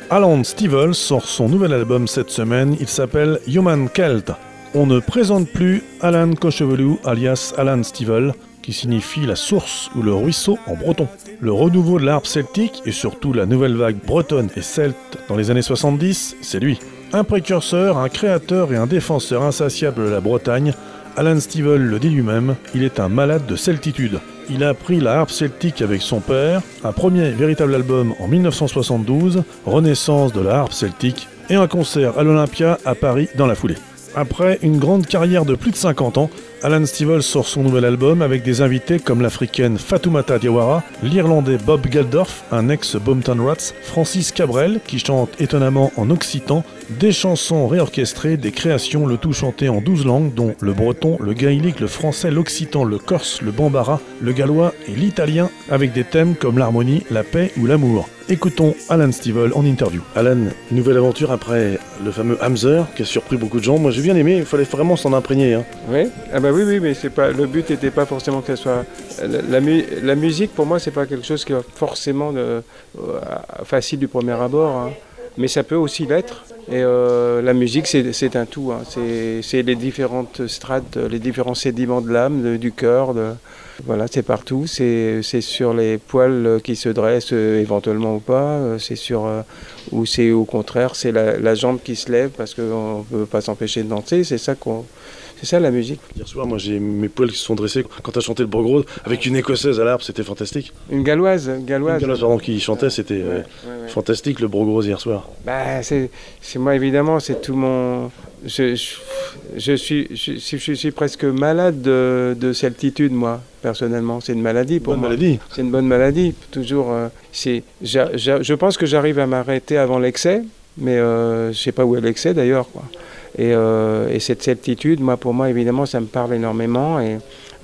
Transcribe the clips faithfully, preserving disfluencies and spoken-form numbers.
Alan Stivell sort son nouvel album cette semaine, il s'appelle Human Celt. On ne présente plus Alan Cochevelou alias Alan Stivell, qui signifie la source ou le ruisseau en breton. Le renouveau de l'harpe celtique et surtout la nouvelle vague bretonne et celte dans les années soixante-dix, c'est lui. Un précurseur, un créateur et un défenseur insatiable de la Bretagne, Alan Stivell le dit lui-même, il est un malade de celtitude. Il a appris la harpe celtique avec son père, un premier véritable album en dix-neuf cent soixante-douze, renaissance de la harpe celtique, et un concert à l'Olympia à Paris dans la foulée. Après une grande carrière de plus de cinquante ans, Alan Stivell sort son nouvel album avec des invités comme l'Africaine Fatoumata Diawara, l'Irlandais Bob Geldof, un ex-Boomtown Rats, Francis Cabrel, qui chante étonnamment en occitan, des chansons réorchestrées, des créations, le tout chanté en douze langues, dont le breton, le gaélique, le français, l'occitan, le corse, le bambara, le gallois et l'italien, avec des thèmes comme l'harmonie, la paix ou l'amour. Écoutons Alan Stivell en interview. Alan, une nouvelle aventure après le fameux Hamzer qui a surpris beaucoup de gens. Moi j'ai bien aimé, il fallait vraiment s'en imprégner. Hein. Oui, ah bah oui, oui, mais c'est pas, le but n'était pas forcément que ça soit... La, la, mu, la musique pour moi c'est pas quelque chose qui est forcément de, euh, facile du premier abord, hein. Mais ça peut aussi l'être. Et euh, la musique c'est, c'est un tout, hein. c'est, c'est les différentes strates, les différents sédiments de l'âme, de, du cœur, de... Voilà, c'est partout, c'est, c'est sur les poils qui se dressent euh, éventuellement ou pas, euh, c'est sur, euh, ou c'est au contraire, c'est la, la jambe qui se lève parce qu'on ne peut pas s'empêcher de danser, c'est ça qu'on... C'est ça la musique. Hier soir, moi j'ai mes poils qui se sont dressés quand tu as chanté le Brogrose avec une écossaise à l'harpe, c'était fantastique. Une galloise, galloise. Une galloise pardon, qui chantait, c'était ouais, euh, ouais, ouais. fantastique le Brogrose hier soir. Bah, c'est, c'est moi évidemment, c'est tout mon... Je, je, je, suis, je, je suis presque malade de, de certitude, moi, personnellement. C'est une maladie pour bonne moi. Maladie. C'est une bonne maladie. Toujours, euh, c'est, j'a, j'a, je pense que j'arrive à m'arrêter avant l'excès, mais euh, je ne sais pas où est l'excès d'ailleurs, quoi. Et, euh, et cette certitude, moi, pour moi, évidemment, ça me parle énormément. Et,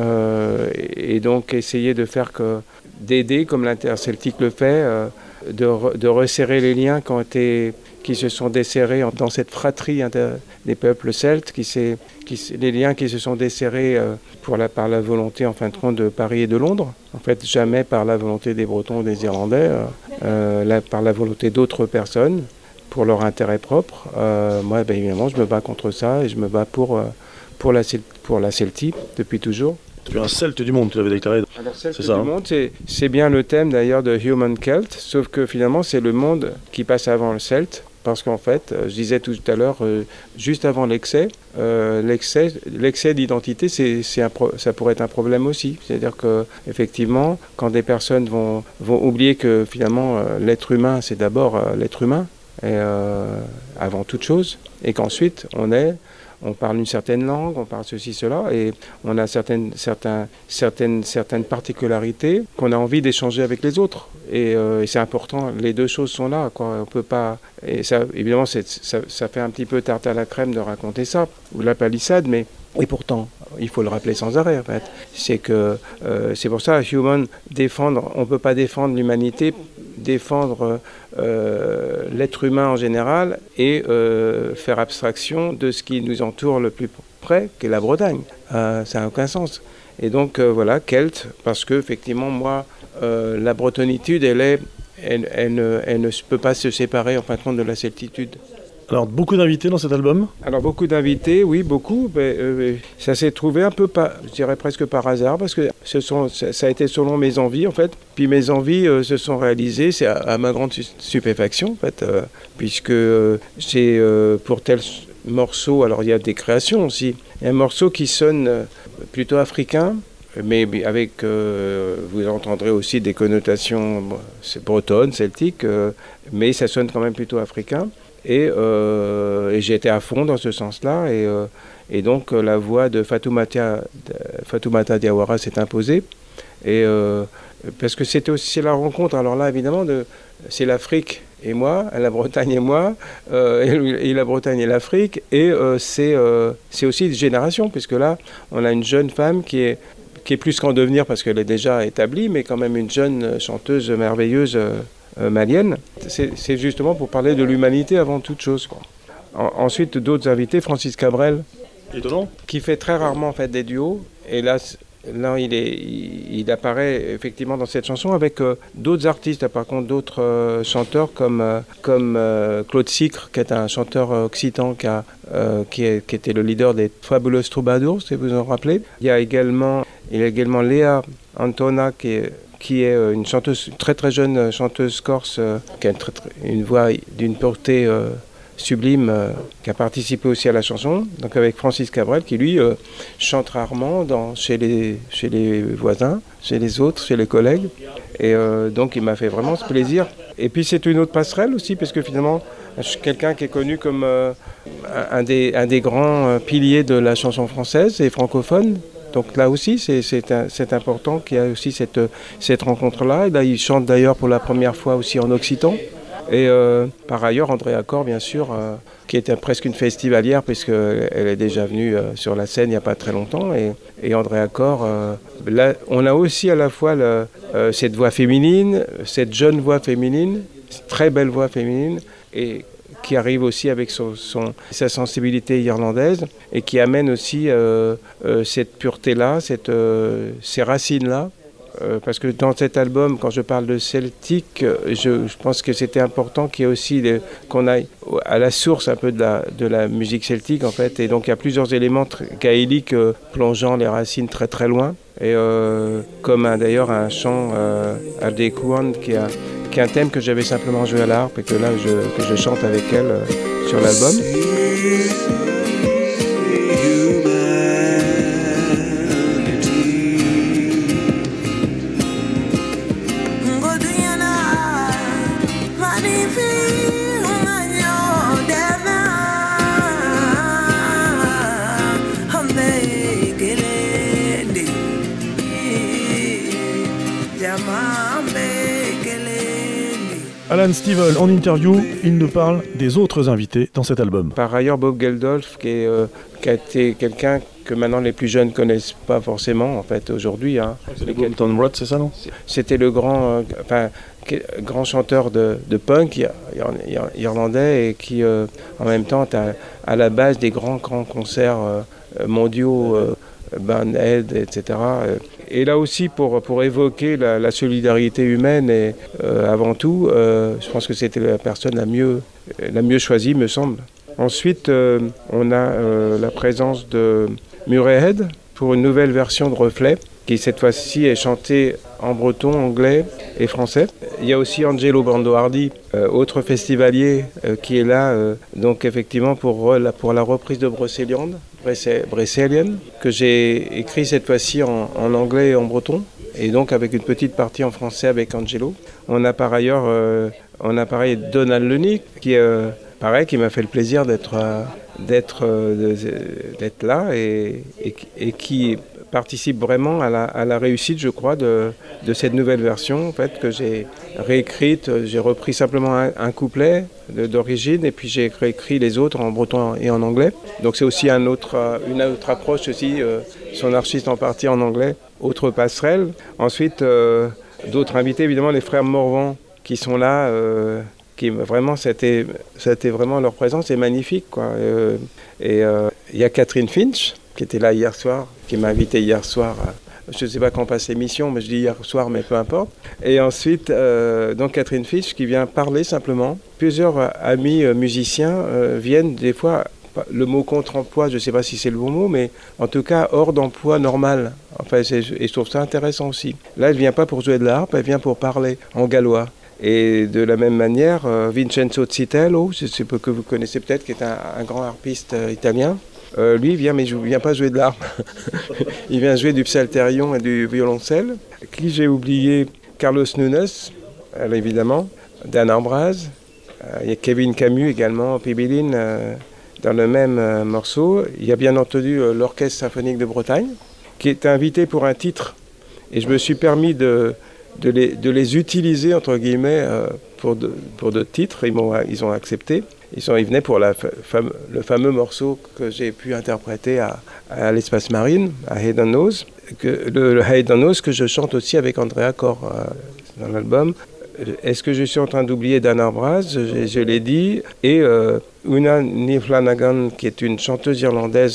euh, et donc, essayer de faire que, d'aider, comme l'Interceltique le fait, euh, de, re, de resserrer les liens qui, ont été, qui se sont desserrés dans cette fratrie inter, des peuples celtes, qui qui, les liens qui se sont desserrés euh, pour la, par la volonté, en fin de compte, de Paris et de Londres. En fait, jamais par la volonté des Bretons ou des Irlandais, euh, euh, la, par la volonté d'autres personnes, pour leur intérêt propre. Euh, moi, ben, évidemment, je me bats contre ça et je me bats pour, euh, pour, la, pour la Celtique depuis toujours. Tu es un celte du monde, tu l'avais déclaré. Alors, celte c'est du ça, hein. monde, c'est, c'est bien le thème d'ailleurs de Human Celt, sauf que finalement, c'est le monde qui passe avant le celte. Parce qu'en fait, je disais tout à l'heure, euh, juste avant l'excès, euh, l'excès, l'excès d'identité, c'est, c'est un pro- ça pourrait être un problème aussi. C'est-à-dire qu'effectivement, quand des personnes vont, vont oublier que finalement, euh, l'être humain, c'est d'abord euh, l'être humain, et, euh, avant toute chose, et qu'ensuite on est, on parle une certaine langue, on parle ceci, cela, et on a certaines, certains, certaines, certaines particularités qu'on a envie d'échanger avec les autres, et, euh, et c'est important, les deux choses sont là, quoi. On peut pas, et ça, évidemment, c'est, ça, ça fait un petit peu tarte à la crème de raconter ça, ou la palissade, mais et pourtant, il faut le rappeler sans arrêt, en fait. C'est que euh, c'est pour ça, Human, défendre, on ne peut pas défendre l'humanité, défendre euh, l'être humain en général et euh, faire abstraction de ce qui nous entoure le plus près, qui est la Bretagne. Euh, ça n'a aucun sens. Et donc, euh, voilà, Celt, parce que effectivement, moi, euh, la bretonitude, elle, est, elle, elle, ne, elle ne peut pas se séparer, en fin de compte, de la celtitude. Alors, beaucoup d'invités dans cet album ? Alors, beaucoup d'invités, oui, beaucoup. Mais, euh, ça s'est trouvé un peu, par, je dirais presque par hasard, parce que ce sont, ça a été selon mes envies, en fait. Puis mes envies euh, se sont réalisées, c'est à, à ma grande stupéfaction, en fait, euh, puisque euh, c'est euh, pour tel morceau, alors il y a des créations aussi. Il y a un morceau qui sonne euh, plutôt africain, mais avec, euh, vous entendrez aussi des connotations bon, c'est bretonnes, celtiques, euh, mais ça sonne quand même plutôt africain. Et, euh, et j'ai été à fond dans ce sens-là. Et, euh, et donc, euh, la voix de Fatoumata, de Fatoumata Diawara s'est imposée. Et, euh, parce que c'était aussi la rencontre. Alors là, évidemment, de, c'est l'Afrique et moi, la Bretagne et moi, euh, et, et la Bretagne et l'Afrique. Et euh, c'est, euh, c'est aussi une génération, puisque là, on a une jeune femme qui est, qui est plus qu'en devenir, parce qu'elle est déjà établie, mais quand même une jeune chanteuse merveilleuse, euh, Euh, malienne, c'est, c'est justement pour parler de l'humanité avant toute chose, quoi. En, ensuite, d'autres invités, Francis Cabrel, étonnant, qui fait très rarement en fait, des duos, et là, là, il, est, il, il apparaît effectivement dans cette chanson avec euh, d'autres artistes, par contre d'autres euh, chanteurs comme, euh, comme euh, Claude Sicre, qui est un chanteur occitan qui, a, euh, qui, est, qui était le leader des Fabulous Troubadours, si vous en rappelez. Il y a également, il y a également Léa Antona, qui est, qui est une chanteuse, très très jeune chanteuse corse, euh, qui a une, très, très, une voix d'une portée euh, sublime, euh, qui a participé aussi à la chanson, donc avec Francis Cabrel, qui lui euh, chante rarement dans, chez, les, chez les voisins, chez les autres, chez les collègues. Et euh, donc il m'a fait vraiment ce plaisir. Et puis c'est une autre passerelle aussi, parce que finalement, je suis quelqu'un qui est connu comme euh, un, des, un des grands piliers de la chanson française et francophone. Donc là aussi, c'est, c'est, un, c'est important qu'il y ait aussi cette, cette rencontre-là. Et là, il chante d'ailleurs pour la première fois aussi en occitan. Et euh, par ailleurs, André Accor, bien sûr, euh, qui était presque une festivalière, puisqu'elle est déjà venue euh, sur la scène il n'y a pas très longtemps. Et, et André Accor, euh, là, on a aussi à la fois le, euh, cette voix féminine, cette jeune voix féminine, très belle voix féminine, et qui arrive aussi avec son, son, sa sensibilité irlandaise, et qui amène aussi euh, euh, cette pureté-là, cette, euh, ces racines-là. Euh, parce que dans cet album, quand je parle de celtique, je, je pense que c'était important qu'il y ait aussi les, qu'on aille à la source un peu de la, de la musique celtique en fait. Et donc il y a plusieurs éléments tr- gaéliques euh, plongeant les racines très très loin. Et euh, comme un, d'ailleurs un chant euh, à Dekouan qui a qui est un thème que j'avais simplement joué à la harpe et que là je, que je chante avec elle euh, sur l'album. Alan Stivell, en interview, il nous parle des autres invités dans cet album. Par ailleurs, Bob Geldof, qui, est, euh, qui a été quelqu'un que maintenant les plus jeunes ne connaissent pas forcément, en fait, aujourd'hui. Hein. C'est le Bolton Rod, c'est ça, non ? C'était le grand, euh, enfin, grand chanteur de, de punk ir, ir, irlandais et qui, euh, en même temps, est à, à la base des grands, grands concerts euh, mondiaux, euh, Bandhead, et cetera. Et là aussi, pour, pour évoquer la, la solidarité humaine, et euh, avant tout, euh, je pense que c'était la personne la mieux, la mieux choisie, me semble. Ensuite, euh, on a euh, la présence de Murray Head pour une nouvelle version de Reflet, qui cette fois-ci est chantée en breton, anglais et français. Il y a aussi Angelo Brandoardi, euh, autre festivalier, euh, qui est là, euh, donc effectivement pour, euh, la, pour la reprise de Brocéliande, Brocéliande, que j'ai écrit cette fois-ci en, en anglais et en breton, et donc avec une petite partie en français avec Angelo. On a par ailleurs, euh, on a pareil Donald Lenny, qui est euh, pareil, qui m'a fait le plaisir d'être, euh, d'être, euh, d'être là et, et, et qui participe vraiment à la, à la réussite, je crois, de, de cette nouvelle version en fait, que j'ai réécrite. J'ai repris simplement un, un couplet de, d'origine et puis j'ai réécrit les autres en breton et en anglais. Donc c'est aussi un autre, une autre approche aussi, euh, son artiste en partie en anglais, autre passerelle. Ensuite, euh, d'autres invités, évidemment les frères Morvan qui sont là, euh, qui vraiment, c'était, c'était vraiment leur présence est magnifique, quoi. Euh, et il euh, y a Catherine Finch, qui était là hier soir, qui m'a invité hier soir. À, je ne sais pas quand passe l'émission, mais je dis hier soir, mais peu importe. Et ensuite, euh, donc Catherine Finch qui vient parler simplement. Plusieurs euh, amis euh, musiciens euh, viennent des fois, le mot contre-emploi, je ne sais pas si c'est le bon mot, mais en tout cas hors d'emploi normal. Enfin, c'est, et je trouve ça intéressant aussi. Là, elle ne vient pas pour jouer de la harpe, elle vient pour parler en gallois. Et de la même manière, euh, Vincenzo Zitello, je sais pas, que vous connaissez peut-être, qui est un, un grand harpiste euh, italien, Euh, lui, il vient, mais il ne vient pas jouer de l'harpe. Il vient jouer du psalterion et du violoncelle. Qui j'ai oublié ? Carlos Nunes, euh, évidemment. Dan Arbraz. Euh, il y a Kevin Camus également, Pibilin, euh, dans le même euh, morceau. Il y a bien entendu euh, l'Orchestre Symphonique de Bretagne, qui est invité pour un titre. Et je me suis permis de, de, les, de les utiliser, entre guillemets, euh, pour, de, pour d'autres titres. Ils, m'ont, ils ont accepté. Ils, sont, ils venaient pour la fame, le fameux morceau que j'ai pu interpréter à, à l'Espace Marine, à Head and Nose, que, le, le Head and Nose que je chante aussi avec André Accor euh, dans l'album. Est-ce que je suis en train d'oublier Dan Arbraz ? je, je l'ai dit. Et euh, Una Ní Flanagan, qui est une chanteuse irlandaise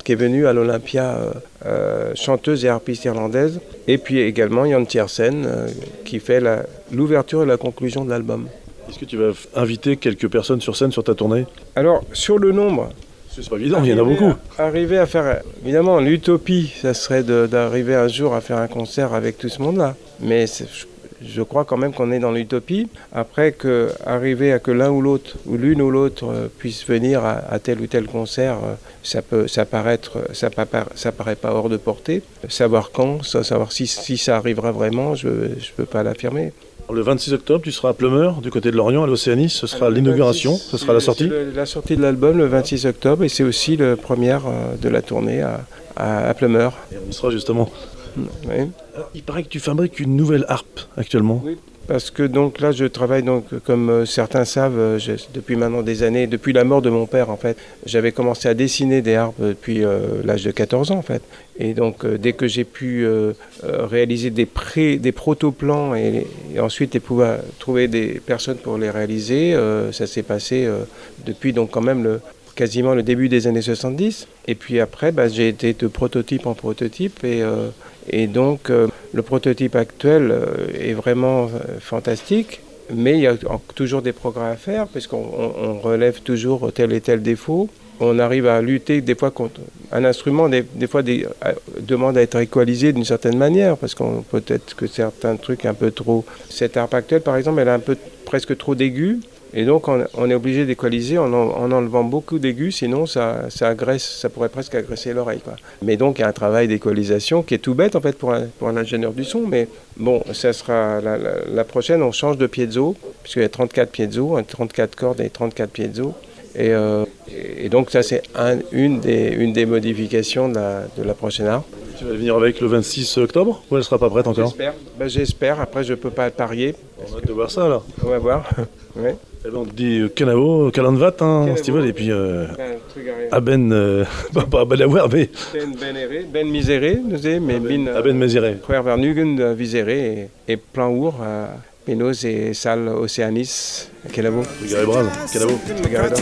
qui est venue à l'Olympia, euh, euh, chanteuse et harpiste irlandaise. Et puis également Jan Tiersen, euh, qui fait la, l'ouverture et la conclusion de l'album. Est-ce que tu vas inviter quelques personnes sur scène sur ta tournée? Alors, sur le nombre... C'est pas évident, il y en a beaucoup. À, arriver à faire... Évidemment, l'utopie, ça serait de, d'arriver un jour à faire un concert avec tout ce monde-là. Mais c'est, je, je crois quand même qu'on est dans l'utopie. Après, que, arriver à que l'un ou l'autre, ou l'une ou l'autre, euh, puisse venir à, à tel ou tel concert, euh, ça peut, ça paraître, ça, ça paraît pas hors de portée. Savoir quand, savoir si, si ça arrivera vraiment, je ne peux pas l'affirmer. Le vingt-six octobre, tu seras à Plumeur, du côté de Lorient, à l'Océanie. Ce sera Alors, l'inauguration, vingt-six, ce sera la sortie le, La sortie de l'album le vingt-six octobre, et c'est aussi la première euh, de la tournée à, à, à Plumeur. Et on y sera justement. Oui. Alors, il paraît que tu fabriques une nouvelle harpe actuellement. Oui. Parce que donc là, je travaille donc, comme euh, certains savent, je, depuis maintenant des années, depuis la mort de mon père en fait, j'avais commencé à dessiner des harpes depuis euh, l'âge de quatorze ans en fait. Et donc euh, dès que j'ai pu euh, euh, réaliser des pré, des proto-plans et, et ensuite et pouvoir trouver des personnes pour les réaliser, euh, ça s'est passé euh, depuis donc quand même le quasiment le début des années soixante-dix. Et puis après, bah, j'ai été de prototype en prototype. Et, euh, et donc, euh, le prototype actuel euh, est vraiment euh, fantastique. Mais il y a toujours des progrès à faire, puisqu'on on, on relève toujours tel et tel défaut. On arrive à lutter des fois contre un instrument, des, des fois des, euh, demande à être équalisé d'une certaine manière, parce qu'on peut-être que certains trucs un peu trop... Cette harpe actuelle, par exemple, elle a un peu presque trop d'aigus. Et donc, on, on est obligé d'équaliser en, en enlevant beaucoup d'aigus, sinon ça, ça agresse, ça pourrait presque agresser l'oreille, quoi. Mais donc, il y a un travail d'équalisation qui est tout bête, en fait, pour un, pour un ingénieur du son. Mais bon, ça sera la, la, la prochaine, on change de piezo, puisqu'il y a trente-quatre piezo, trente-quatre cordes et trente-quatre piezo. Et, euh, et donc, ça, c'est un, une, des, une des modifications de la, de la prochaine harpe. Tu vas venir avec le vingt-six octobre ou elle ne sera pas prête encore? J'espère. Ben, j'espère. Après, je ne peux pas parier. On a hâte de voir ça, alors. On va voir. Ouais. Eh ben, on te dit euh, Canavo, Calanvat, hein, Steve, et puis euh, Aben, euh, pas Aben Awer, mais... Ben Benere, Ben Misere, nous sais, mais Aben, Aben Misere. Frère Vernugen, Visere, et Plan Our, Penos et Sal Océanis, Canavo. Regarde Braz, Canavo. Regarde.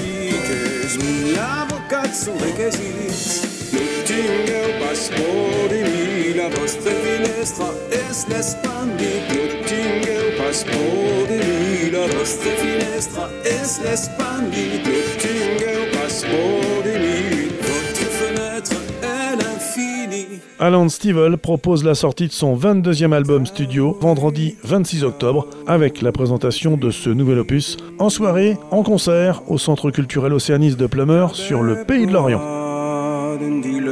La vostra finestra es l'espandit, l'ottingueu passeport de lui. La vostra finestra es l'espandit, l'ottingueu passeport de lui. Votre fenêtre est l'infini. Alan Stivell propose la sortie de son vingt-deuxième album studio vendredi vingt-six octobre avec la présentation de ce nouvel opus en soirée, en concert au Centre culturel Océanis de Plumeur sur le Pays de Lorient.